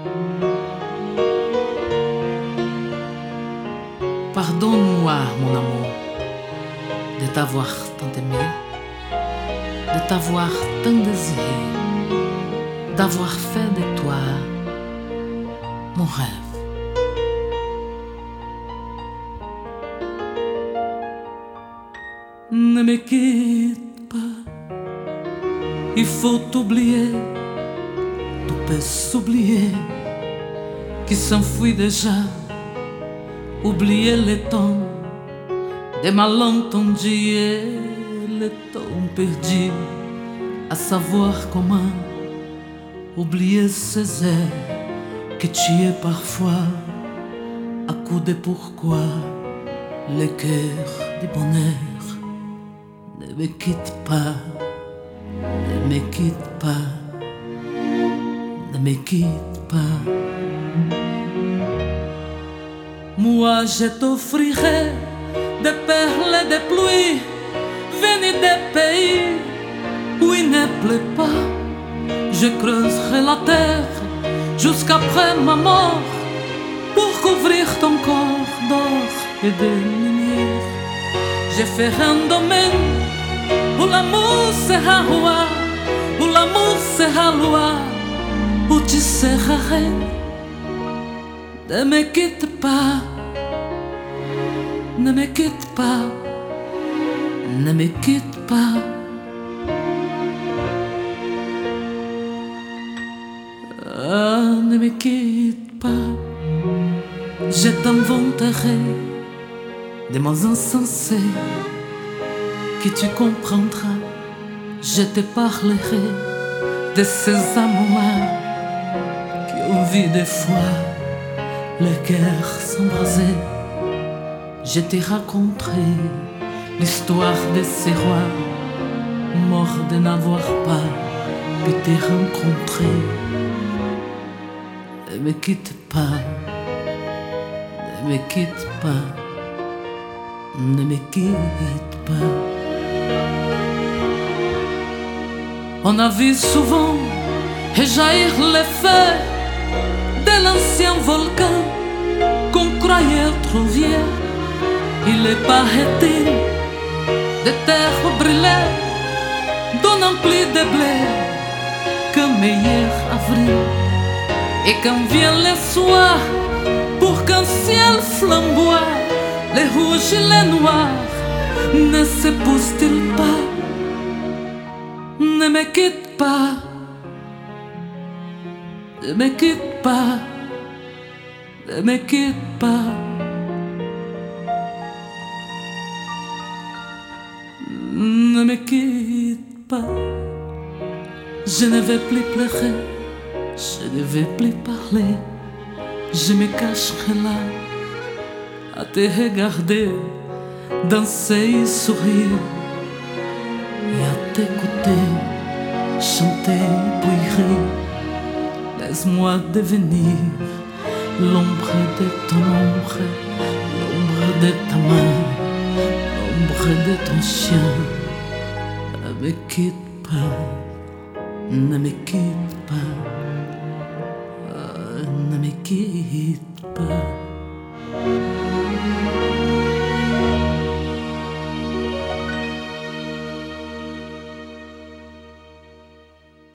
Pardonne-moi, mon amour, de t'avoir tant aimé, de t'avoir tant désiré, d'avoir fait de toi mon rêve. Ne me quitte pas, il faut t'oublier, tout peut s'oublier, qui s'enfuit déjà. Oublier le temps des malentendus et le temps perdu, à savoir comment oublier ces airs que tu es parfois à coup de pourquoi le cœur du bonheur. Ne me quitte pas, ne me quitte pas, ne me quitte pas. Moi je t'offrirai des perles et des pluies venues des pays où il ne pleut pas. Je creuserai la terre jusqu'après ma mort pour couvrir ton corps d'or et de lumière. Je ferai un domaine où l'amour sera roi, où l'amour sera loi, où tu seras reine. Ne me quitte pas, ne me quitte pas, ne me quitte pas. Ah, ne me quitte pas, je t'inventerai des mots insensés que tu comprendras. Je te parlerai de ces amours qui ont vu des fois le cœur s'embraser. Je te raconterai l'histoire de ces rois morts de n'avoir pas pu te rencontrer. Ne me quitte pas, ne me quitte pas, ne me quitte pas. On a vu souvent jaillir les feux de l'ancien volcan qu'on croyait trop vieux. Il est paraît-il de terre brûlée, donnant plus de blé qu'un meilleur avril. Et quand vient le soir, pour qu'un ciel flamboie, les rouges et les noirs ne s'épousent-ils pas? Ne me quitte pas, ne me quitte pas, ne me quitte pas. Ne me quitte pas, je ne vais plus pleurer, je ne vais plus parler, je me cacherai là à te regarder, danser et sourire, et à t'écouter, chanter puis rire. Laisse-moi devenir l'ombre de ton ombre, l'ombre de ta main, l'ombre de ton chien. Ne me quitte pas, ne me quitte pas, ne me quitte pas.